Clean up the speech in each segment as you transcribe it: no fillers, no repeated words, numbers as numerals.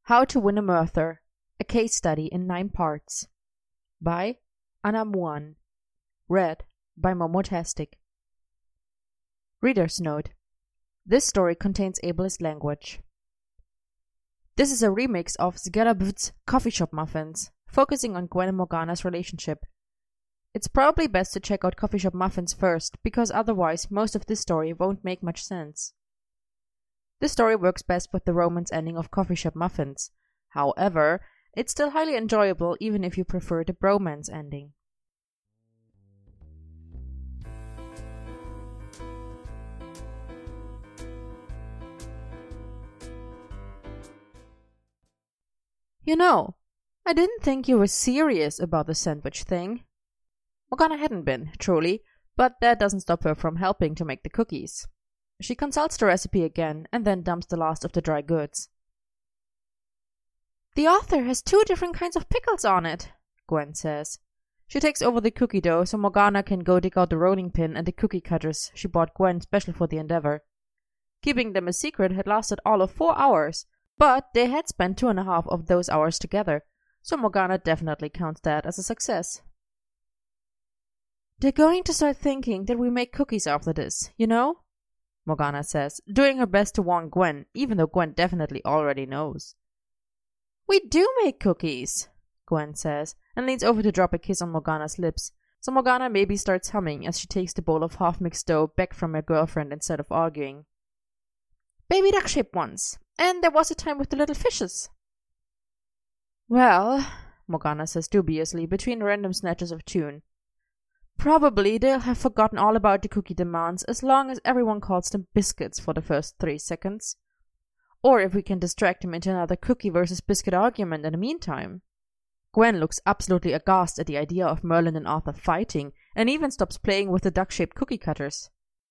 How to Win a Murther, a Case Study in 9 Parts, by Anna Muan. Read by Momotastic. Reader's Note: this story contains ableist language. This is a remix of Sgarabv's Coffee Shop Muffins, focusing on Gwen and Morgana's relationship. It's probably best to check out Coffee Shop Muffins first, because otherwise most of this story won't make much sense. This story works best with the romance ending of Coffee Shop Muffins. However, it's still highly enjoyable even if you prefer the bromance ending. You know, I didn't think you were serious about the sandwich thing. Morgana hadn't been, truly, but that doesn't stop her from helping to make the cookies. She consults the recipe again and then dumps the last of the dry goods. The author has 2 different kinds of pickles on it, Gwen says. She takes over the cookie dough so Morgana can go dig out the rolling pin and the cookie cutters she bought Gwen special for the endeavor. Keeping them a secret had lasted all of 4 hours, but they had spent 2.5 of those hours together, so Morgana definitely counts that as a success. They're going to start thinking that we make cookies after this, you know? Morgana says, doing her best to warn Gwen, even though Gwen definitely already knows. We do make cookies, Gwen says, and leans over to drop a kiss on Morgana's lips, so Morgana maybe starts humming as she takes the bowl of half-mixed dough back from her girlfriend instead of arguing. Baby duck-shaped ones, and there was a time with the little fishes. Well, Morgana says dubiously between random snatches of tune, probably they'll have forgotten all about the cookie demands as long as everyone calls them biscuits for the first 3 seconds. Or if we can distract them into another cookie versus biscuit argument in the meantime. Gwen looks absolutely aghast at the idea of Merlin and Arthur fighting and even stops playing with the duck-shaped cookie cutters.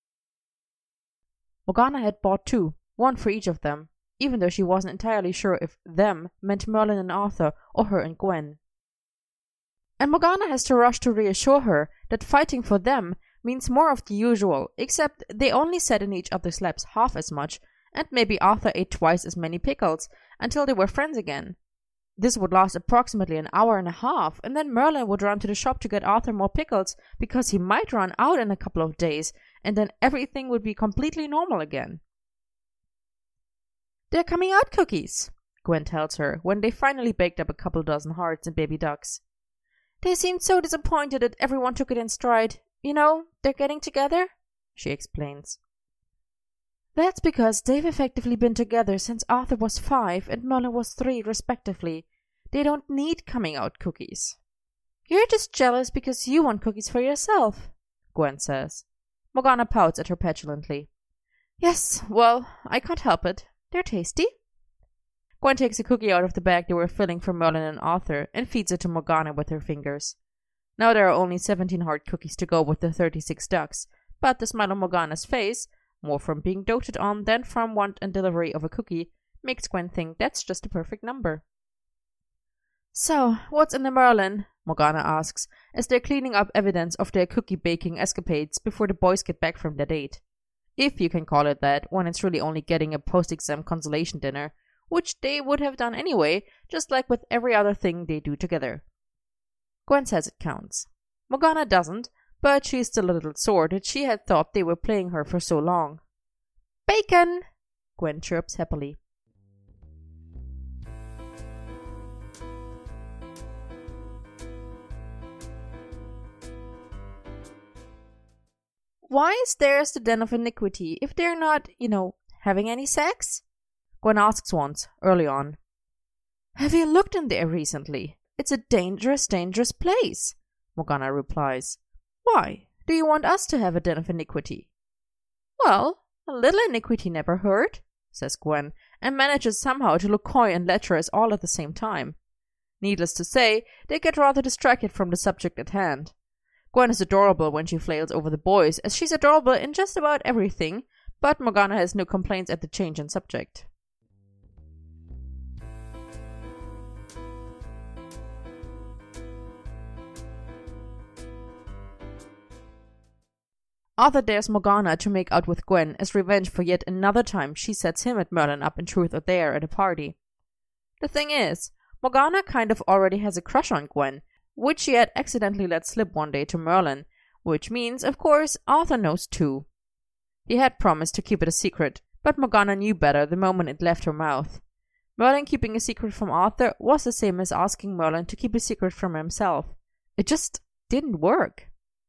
Morgana had bought 2, 1 for each of them, even though she wasn't entirely sure if them meant Merlin and Arthur or her and Gwen. And Morgana has to rush to reassure her that fighting for them means more of the usual, except they only sat in each other's laps half as much, and maybe Arthur ate twice as many pickles, until they were friends again. This would last approximately an hour and a half, and then Merlin would run to the shop to get Arthur more pickles, because he might run out in a couple of days, and then everything would be completely normal again. They're coming out cookies, Gwen tells her, when they finally baked up a couple dozen hearts and baby ducks. They seemed so disappointed that everyone took it in stride. You know, they're getting together, she explains. That's because they've effectively been together since Arthur was 5 and Merlin was 3, respectively. They don't need coming-out cookies. You're just jealous because you want cookies for yourself, Gwen says. Morgana pouts at her petulantly. Yes, well, I can't help it. They're tasty. Gwen takes a cookie out of the bag they were filling for Merlin and Arthur and feeds it to Morgana with her fingers. Now there are only 17 hard cookies to go with the 36 ducks, but the smile on Morgana's face, more from being doted on than from want and delivery of a cookie, makes Gwen think that's just a perfect number. So, what's in the Merlin? Morgana asks, as they're cleaning up evidence of their cookie-baking escapades before the boys get back from their date. If you can call it that, when it's really only getting a post-exam consolation dinner, which they would have done anyway, just like with every other thing they do together. Gwen says it counts. Morgana doesn't, but she's still a little sore that she had thought they were playing her for so long. Bacon! Gwen chirps happily. Why is theirs the den of iniquity if they're not, having any sex? Gwen asks once, early on. Have you looked in there recently? It's a dangerous, dangerous place, Morgana replies. Why? Do you want us to have a den of iniquity? Well, a little iniquity never hurt, says Gwen, and manages somehow to look coy and lecherous all at the same time. Needless to say, they get rather distracted from the subject at hand. Gwen is adorable when she flails over the boys, as she's adorable in just about everything, but Morgana has no complaints at the change in subject. Arthur dares Morgana to make out with Gwen as revenge for yet another time she sets him and Merlin up in truth or dare at a party. The thing is, Morgana kind of already has a crush on Gwen, which she had accidentally let slip one day to Merlin, which means, of course, Arthur knows too. He had promised to keep it a secret, but Morgana knew better the moment it left her mouth. Merlin keeping a secret from Arthur was the same as asking Merlin to keep a secret from himself. It just didn't work.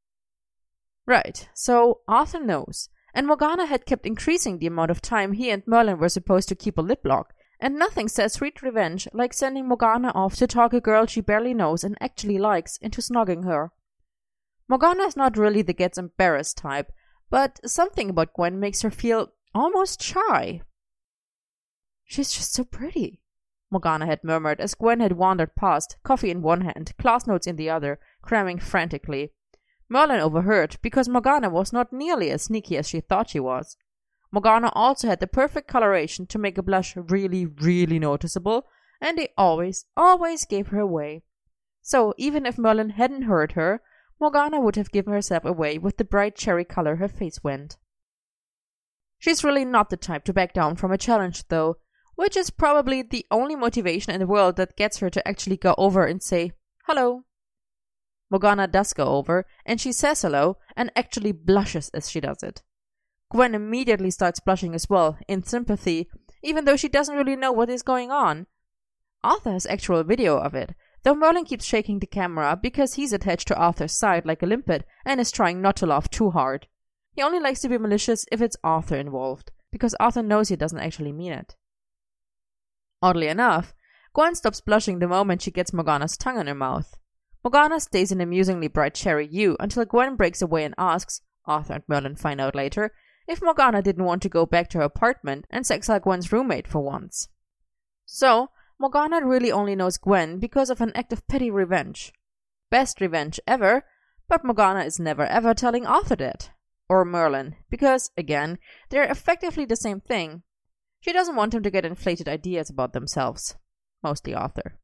Right, so Arthur knows, and Morgana had kept increasing the amount of time he and Merlin were supposed to keep a lip lock, and nothing says sweet revenge like sending Morgana off to talk a girl she barely knows and actually likes into snogging her. Morgana is not really the gets embarrassed type, but something about Gwen makes her feel almost shy. "She's just so pretty," Morgana had murmured as Gwen had wandered past, coffee in one hand, class notes in the other, cramming frantically. Merlin overheard, because Morgana was not nearly as sneaky as she thought she was. Morgana also had the perfect coloration to make a blush really, really noticeable, and they always gave her away. So, even if Merlin hadn't heard her, Morgana would have given herself away with the bright cherry color her face went. She's really not the type to back down from a challenge, though, which is probably the only motivation in the world that gets her to actually go over and say, "Hello." Morgana does go over, and she says hello, and actually blushes as she does it. Gwen immediately starts blushing as well, in sympathy, even though she doesn't really know what is going on. Arthur has actual video of it, though Merlin keeps shaking the camera because he's attached to Arthur's side like a limpet and is trying not to laugh too hard. He only likes to be malicious if it's Arthur involved, because Arthur knows he doesn't actually mean it. Oddly enough, Gwen stops blushing the moment she gets Morgana's tongue in her mouth. Morgana stays an amusingly bright cherry hue until Gwen breaks away and asks, Arthur and Merlin find out later, if Morgana didn't want to go back to her apartment and sex like Gwen's roommate for once. So, Morgana really only knows Gwen because of an act of petty revenge. Best revenge ever, but Morgana is never ever telling Arthur that. Or Merlin, because, again, they're effectively the same thing. She doesn't want him to get inflated ideas about themselves. Mostly Arthur.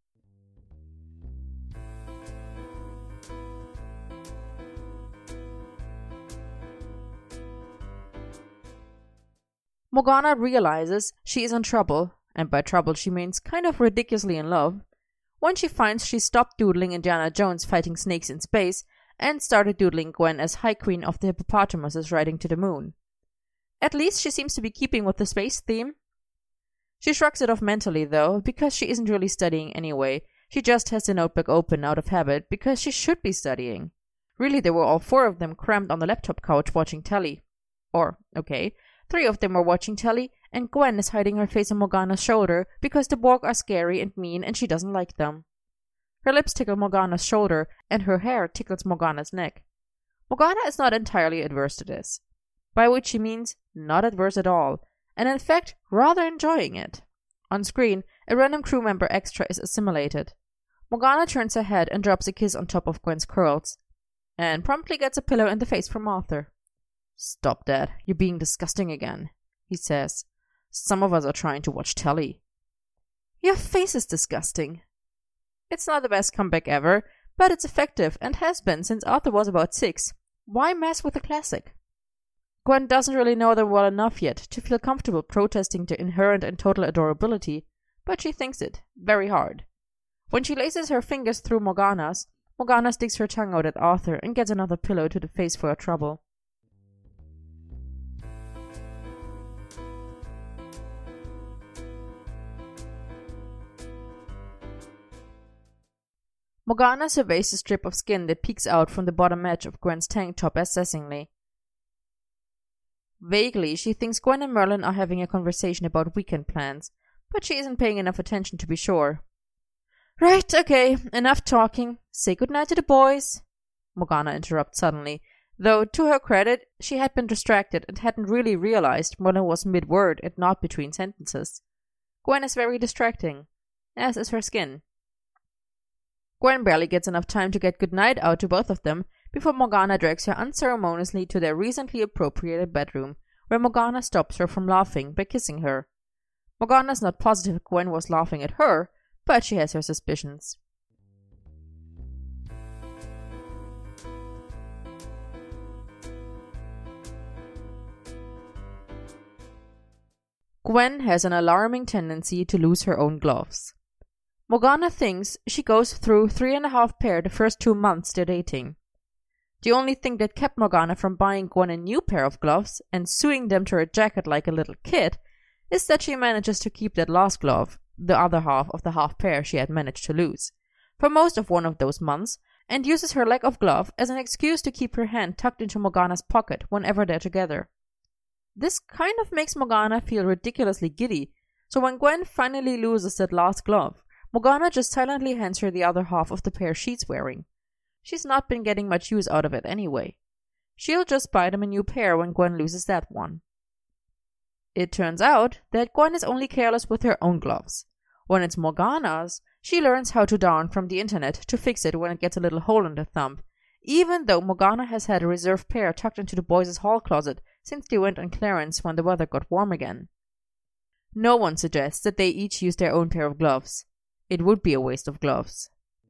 Morgana realizes she is in trouble, and by trouble she means kind of ridiculously in love, when she finds she stopped doodling Indiana Jones fighting snakes in space and started doodling Gwen as High Queen of the Hippopotamuses riding to the moon. At least she seems to be keeping with the space theme. She shrugs it off mentally, though, because she isn't really studying anyway. She just has the notebook open out of habit because she should be studying. Really, there were all 4 of them crammed on the laptop couch watching telly. Or, okay, 3 of them were watching telly, and Gwen is hiding her face on Morgana's shoulder because the Borg are scary and mean and she doesn't like them. Her lips tickle Morgana's shoulder, and her hair tickles Morgana's neck. Morgana is not entirely adverse to this, by which she means not adverse at all, and in fact rather enjoying it. On screen, a random crew member extra is assimilated. Morgana turns her head and drops a kiss on top of Gwen's curls, and promptly gets a pillow in the face from Arthur. "Stop that, you're being disgusting again," he says. "Some of us are trying to watch telly." "Your face is disgusting." It's not the best comeback ever, but it's effective and has been since Arthur was about 6. Why mess with a classic? Gwen doesn't really know them well enough yet to feel comfortable protesting their inherent and total adorability, but she thinks it very hard. When she laces her fingers through Morgana's, Morgana sticks her tongue out at Arthur and gets another pillow to the face for her trouble. Morgana surveys the strip of skin that peeks out from the bottom edge of Gwen's tank top assessingly. Vaguely, she thinks Gwen and Merlin are having a conversation about weekend plans, but she isn't paying enough attention to be sure. "Right, okay, enough talking. Say goodnight to the boys," Morgana interrupts suddenly, though to her credit, she had been distracted and hadn't really realized Merlin was mid-word and not between sentences. Gwen is very distracting, as is her skin. Gwen barely gets enough time to get goodnight out to both of them before Morgana drags her unceremoniously to their recently appropriated bedroom, where Morgana stops her from laughing by kissing her. Morgana's not positive Gwen was laughing at her, but she has her suspicions. Gwen has an alarming tendency to lose her own gloves. Morgana thinks she goes through 3.5 pair the first 2 months they're dating. The only thing that kept Morgana from buying Gwen a new pair of gloves and sewing them to her jacket like a little kid is that she manages to keep that last glove, the other half of the half pair she had managed to lose, for most of one of those months, and uses her lack of glove as an excuse to keep her hand tucked into Morgana's pocket whenever they're together. This kind of makes Morgana feel ridiculously giddy, so when Gwen finally loses that last glove, Morgana just silently hands her the other half of the pair she's wearing. She's not been getting much use out of it anyway. She'll just buy them a new pair when Gwen loses that one. It turns out that Gwen is only careless with her own gloves. When it's Morgana's, she learns how to darn from the internet to fix it when it gets a little hole in the thumb, even though Morgana has had a reserve pair tucked into the boys' hall closet since they went on clearance when the weather got warm again. No one suggests that they each use their own pair of gloves. It would be a waste of gloves.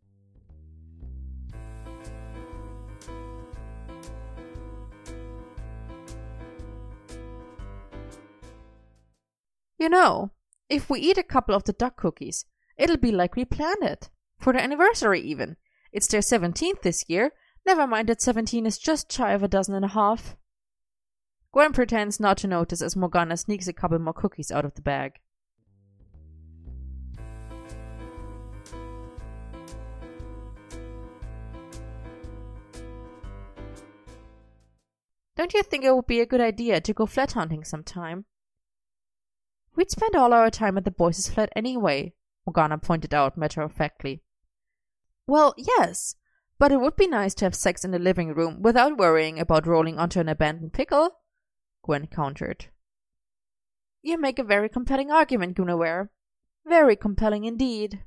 You know, if we eat a couple of the duck cookies, it'll be like we planned it. For the anniversary even. It's their 17th this year. Never mind that 17 is just shy of 12.5. Gwen pretends not to notice as Morgana sneaks a couple more cookies out of the bag. Don't you think it would be a good idea to go flat hunting sometime? We'd spend all our time at the boys' flat anyway, Morgana pointed out matter-of-factly. Well, yes, but it would be nice to have sex in the living room without worrying about rolling onto an abandoned pickle, Gwen countered. You make a very compelling argument, Guinevere. Very compelling indeed.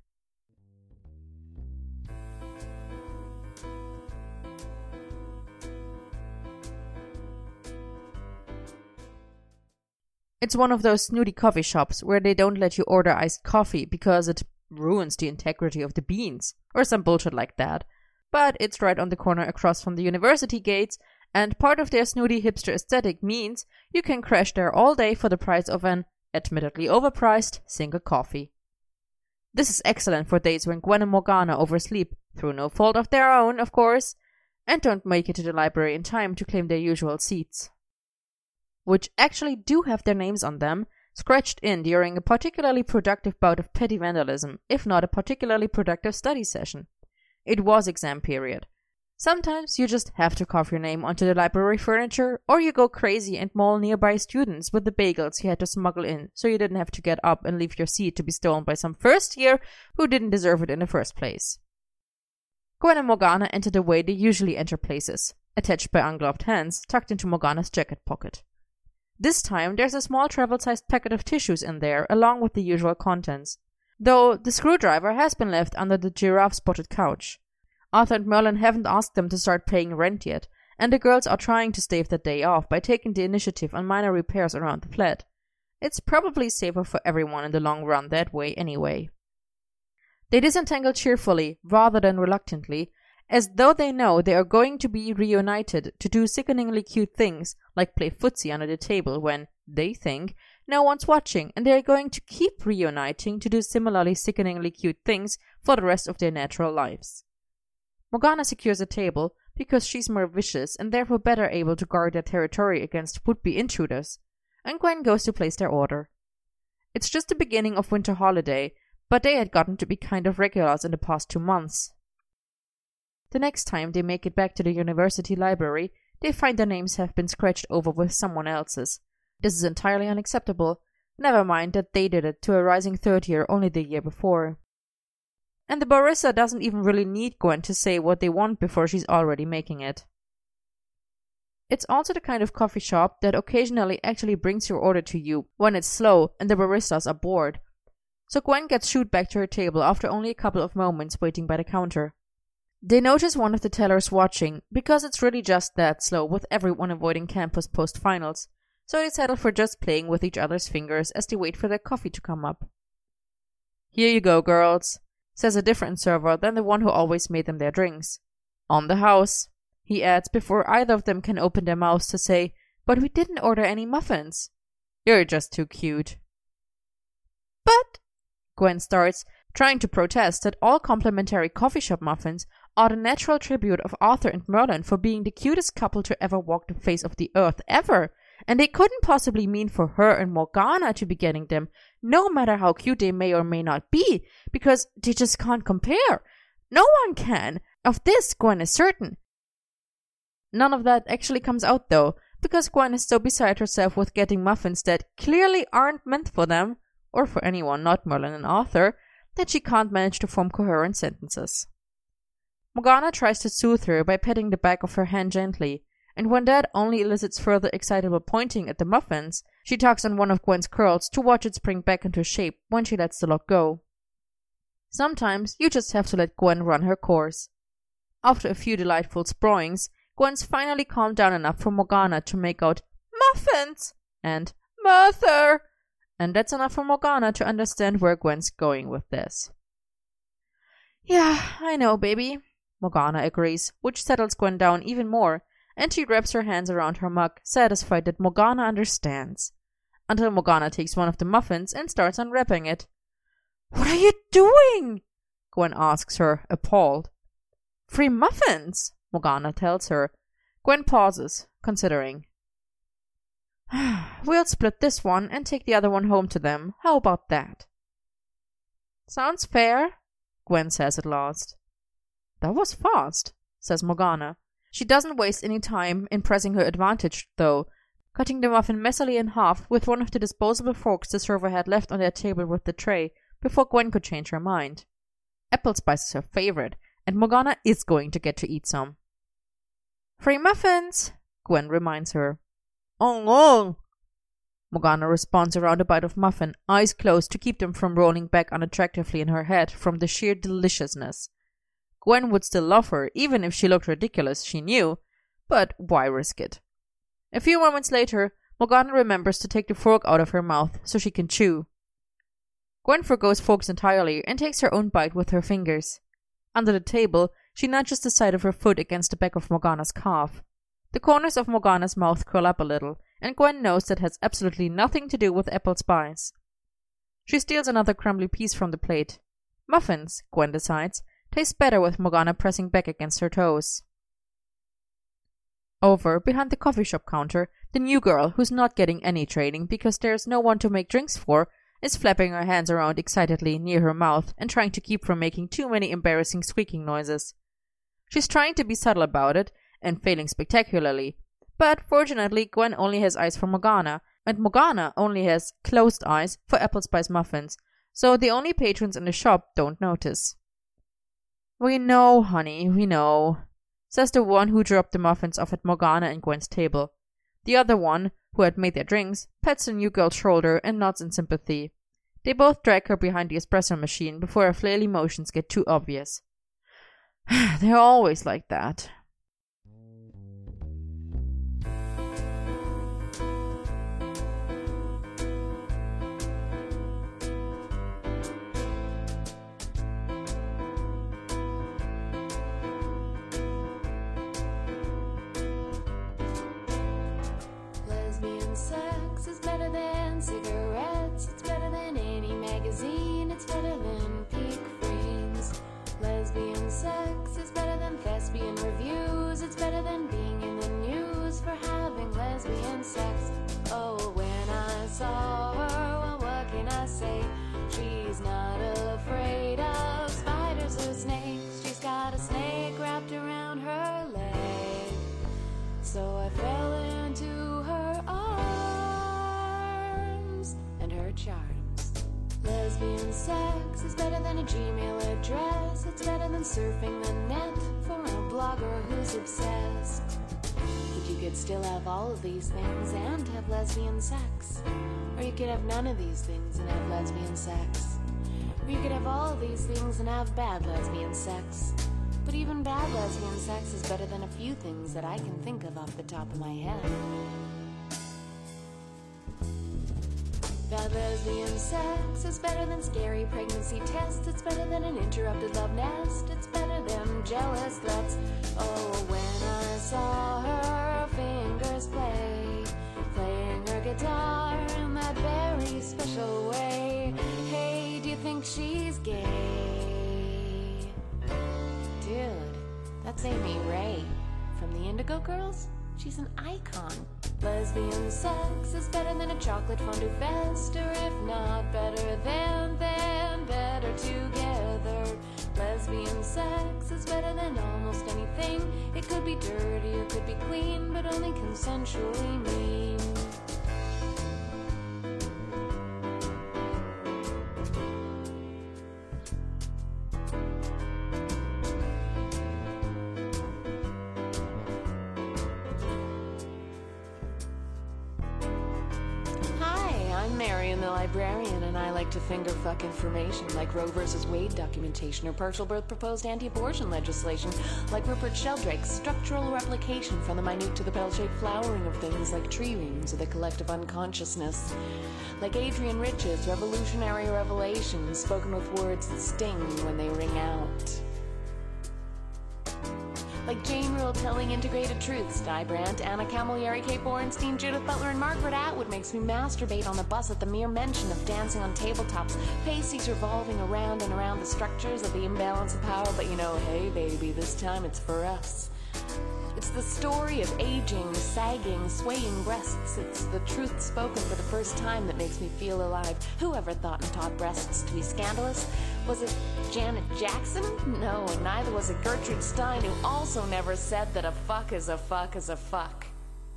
It's one of those snooty coffee shops where they don't let you order iced coffee because it ruins the integrity of the beans, or some bullshit like that. But it's right on the corner across from the university gates, and part of their snooty hipster aesthetic means you can crash there all day for the price of an, admittedly overpriced, single coffee. This is excellent for days when Gwen and Morgana oversleep, through no fault of their own, of course, and don't make it to the library in time to claim their usual seats, which actually do have their names on them, scratched in during a particularly productive bout of petty vandalism, if not a particularly productive study session. It was exam period. Sometimes you just have to carve your name onto the library furniture, or you go crazy and maul nearby students with the bagels you had to smuggle in so you didn't have to get up and leave your seat to be stolen by some first year who didn't deserve it in the first place. Gwen and Morgana enter the way they usually enter places, attached by ungloved hands tucked into Morgana's jacket pocket. This time there's a small travel-sized packet of tissues in there along with the usual contents, though the screwdriver has been left under the giraffe-spotted couch. Arthur and Merlin haven't asked them to start paying rent yet, and the girls are trying to stave that day off by taking the initiative on minor repairs around the flat. It's probably safer for everyone in the long run that way anyway. They disentangle cheerfully, rather than reluctantly, as though they know they are going to be reunited to do sickeningly cute things like play footsie under the table when, they think, no one's watching, and they are going to keep reuniting to do similarly sickeningly cute things for the rest of their natural lives. Morgana secures a table because she's more vicious and therefore better able to guard their territory against would-be intruders, and Gwen goes to place their order. It's just the beginning of winter holiday, but they had gotten to be kind of regulars in the past 2 months. The next time they make it back to the university library, they find their names have been scratched over with someone else's. This is entirely unacceptable. Never mind that they did it to a rising third year only the year before. And the barista doesn't even really need Gwen to say what they want before she's already making it. It's also the kind of coffee shop that occasionally actually brings your order to you when it's slow and the baristas are bored. So Gwen gets shooed back to her table after only a couple of moments waiting by the counter. They notice one of the tellers watching, because it's really just that slow with everyone avoiding campus post-finals, so they settle for just playing with each other's fingers as they wait for their coffee to come up. "Here you go, girls," says a different server than the one who always made them their drinks. "On the house," he adds before either of them can open their mouths to say, "But we didn't order any muffins." "You're just too cute." "But," Gwen starts, trying to protest that all complimentary coffee shop muffins are the natural tribute of Arthur and Merlin for being the cutest couple to ever walk the face of the earth ever, and they couldn't possibly mean for her and Morgana to be getting them, no matter how cute they may or may not be, because they just can't compare. No one can. Of this, Gwen is certain. None of that actually comes out, though, because Gwen is so beside herself with getting muffins that clearly aren't meant for them, or for anyone not Merlin and Arthur, that she can't manage to form coherent sentences. Morgana tries to soothe her by patting the back of her hand gently, and when that only elicits further excitable pointing at the muffins, she tugs on one of Gwen's curls to watch it spring back into shape when she lets the lock go. Sometimes you just have to let Gwen run her course. After a few delightful sproings, Gwen's finally calmed down enough for Morgana to make out "muffins" and "mother," and that's enough for Morgana to understand where Gwen's going with this. "Yeah, I know, baby," Morgana agrees, which settles Gwen down even more, and she wraps her hands around her mug, satisfied that Morgana understands, until Morgana takes one of the muffins and starts unwrapping it. "What are you doing?" Gwen asks her, appalled. "Free muffins," Morgana tells her. Gwen pauses, considering. "We'll split this one and take the other one home to them. How about that?" "Sounds fair," Gwen says at last. "That was fast," says Morgana. She doesn't waste any time in pressing her advantage, though, cutting the muffin messily in half with one of the disposable forks the server had left on their table with the tray, before Gwen could change her mind. Apple spice is her favorite, and Morgana is going to get to eat some. "Free muffins," Gwen reminds her. "Oh. Morgana responds around a bite of muffin, eyes closed to keep them from rolling back unattractively in her head from the sheer deliciousness. Gwen would still love her, even if she looked ridiculous, she knew, but why risk it? A few moments later, Morgana remembers to take the fork out of her mouth so she can chew. Gwen forgoes forks entirely and takes her own bite with her fingers. Under the table, she nudges the side of her foot against the back of Morgana's calf. The corners of Morgana's mouth curl up a little, and Gwen knows that has absolutely nothing to do with apple spice. She steals another crumbly piece from the plate. Muffins, Gwen decides, taste better with Morgana pressing back against her toes. Over, behind the coffee shop counter, the new girl, who's not getting any training because there's no one to make drinks for, is flapping her hands around excitedly near her mouth and trying to keep from making too many embarrassing squeaking noises. She's trying to be subtle about it, and failing spectacularly, but fortunately Gwen only has eyes for Morgana, and Morgana only has closed eyes for apple spice muffins, so the only patrons in the shop don't notice. "We know, honey, we know," says the one who dropped the muffins off at Morgana and Gwen's table. The other one, who had made their drinks, pats the new girl's shoulder and nods in sympathy. They both drag her behind the espresso machine before her flaily motions get too obvious. They're always like that. Sex is better than cigarettes. It's better than any magazine. It's better than Peak Frames. Lesbian sex is better than thespian reviews. It's better than being in the news for having lesbian sex. Oh, when I saw her, well, what can I say? She's not afraid of spiders or snakes. She's got a snake wrapped around her leg. So I fell into her arms and her charms. Lesbian sex is better than a Gmail address. It's better than surfing the net for a blogger who's obsessed. But you could still have all of these things and have lesbian sex. Or you could have none of these things and have lesbian sex. Or you could have all of these things and have bad lesbian sex. But even bad lesbian sex is better than a few things that I can think of off the top of my head. Bad lesbian sex is better than scary pregnancy tests. It's better than an interrupted love nest. It's better than jealous threats. Oh, when I saw her fingers playing her guitar in that very special way. Hey, do you think thinks she's gay. Dude, that's Amy Ray. From the Indigo Girls? She's an icon. Lesbian sex is better than a chocolate fondue fest, or if not better than, then better together. Lesbian sex is better than almost anything. It could be dirty or could be clean, but only consensually mean. I'm Marion the Librarian, and I like to finger fuck information like Roe vs. Wade documentation or partial birth proposed anti-abortion legislation, like Rupert Sheldrake's structural replication from the minute to the bell-shaped flowering of things like tree rings or the collective unconsciousness, like Adrian Rich's revolutionary revelations spoken with words that sting when they ring out. Like Jane Rule telling integrated truths, Di Brandt, Anna Camilleri, Kate Borenstein, Judith Butler, and Margaret Atwood makes me masturbate on the bus at the mere mention of dancing on tabletops, pasties revolving around and around the structures of the imbalance of power, but you know, hey baby, this time it's for us. It's the story of aging, sagging, swaying breasts. It's the truth spoken for the first time that makes me feel alive. Whoever thought and taught breasts to be scandalous? Was it Janet Jackson? No, and neither was it Gertrude Stein, who also never said that a fuck is a fuck is a fuck.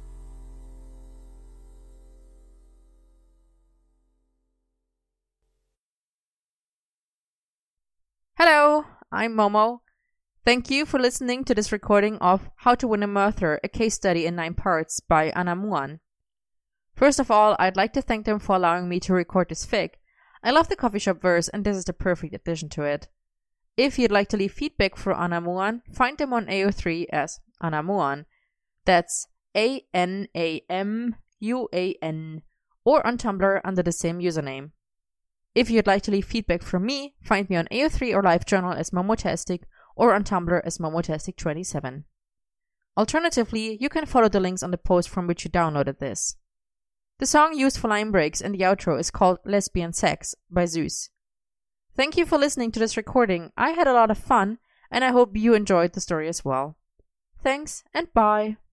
Hello, I'm Momo. Thank you for listening to this recording of How to Win a Murder, a case study in 9 parts by Anna Muan. First of all, I'd like to thank them for allowing me to record this fic. I love the coffee shop verse, and this is the perfect addition to it. If you'd like to leave feedback for Anna Muan, find them on AO3 as Anna Muan. That's ANAMUAN, or on Tumblr under the same username. If you'd like to leave feedback from me, find me on AO3 or LiveJournal as Momotastic, or on Tumblr as Momotastic27. Alternatively, you can follow the links on the post from which you downloaded this. The song used for line breaks in the outro is called Lesbian Sex by Zeus. Thank you for listening to this recording. I had a lot of fun, and I hope you enjoyed the story as well. Thanks, and bye!